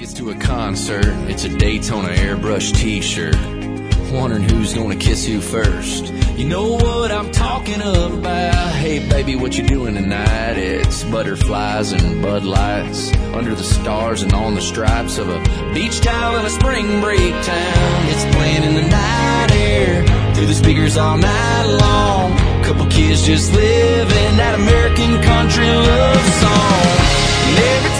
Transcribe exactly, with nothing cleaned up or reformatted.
Tickets to a concert, it's a Daytona airbrush t-shirt. Wondering who's gonna kiss who first. You know what I'm talking about. Hey baby, what you doing tonight? It's butterflies and Bud Lights under the stars and on the stripes of a beach towel in a spring break town. It's playing in the night air through the speakers all night long. Couple kids just living that American country love song. And every